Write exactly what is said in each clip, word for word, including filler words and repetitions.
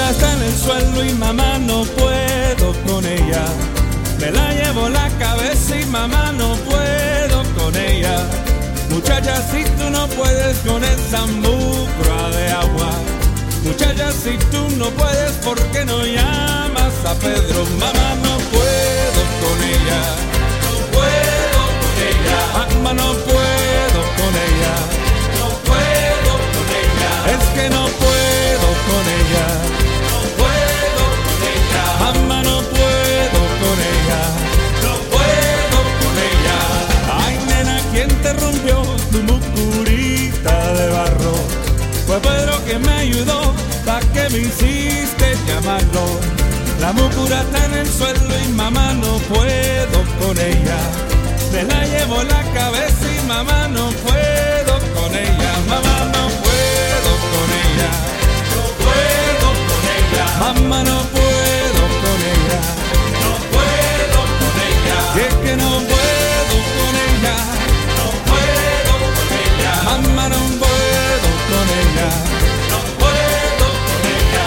mucura está en el suelo y mamá no puedo con ella. Me la llevo la cabeza y mamá no puedo con ella. Muchacha, si tú no puedes con esa mucra de agua. Muchacha, si tú no puedes, ¿por qué no llamas a Pedro? Mamá, no puedo con ella. No puedo con ella. Mamá, no puedo con ella. No puedo con ella. Es que no puedo con ella. No puedo con ella. Mamá, no puedo con ella. No puedo con ella. Ay, nena, ¿quién te rompió tu mucurita de barro? Fue Pedro que me ayudó, ¿pa' qué me hiciste llamarlo? La mucura está en el suelo y mamá no puedo con ella. Me la llevo la cabeza y mamá no puedo con ella. Mamá, no puedo con ella. No puedo con ella. Mamá, no puedo con ella. No puedo con ella. Y es que no puedo con ella. No puedo con ella. Mamá, no puedo con ella. No puedo con ella.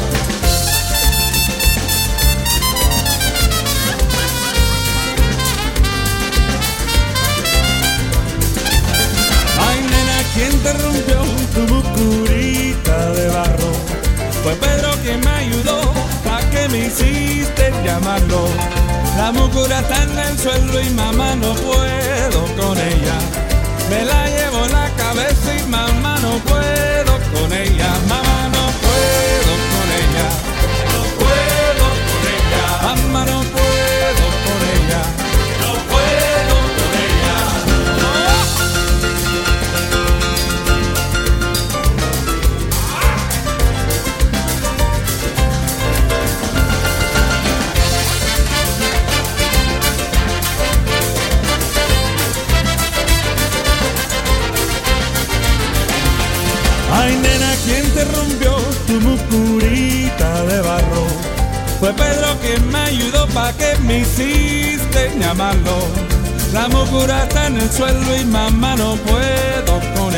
Ay, nena, ¿quién te rompió tu mucurita de barro? Fue Pedro que me ayudó, ¿pa' qué me hiciste llamarlo? La mucura está en el suelo y mamá no puedo con ella. Me la llevo la cabeza y mamá no puedo con ella. Mamá, no puedo con ella. No puedo con ella. Mamá, no puedo con ella. No puedo con ella. Ay, nena, ¿quién te rompió tu mucurita de barro? Fue Pedro que me ayudó, ¿pa' qué me hiciste llamarlo? La mucura está en el suelo y mamá no puedo con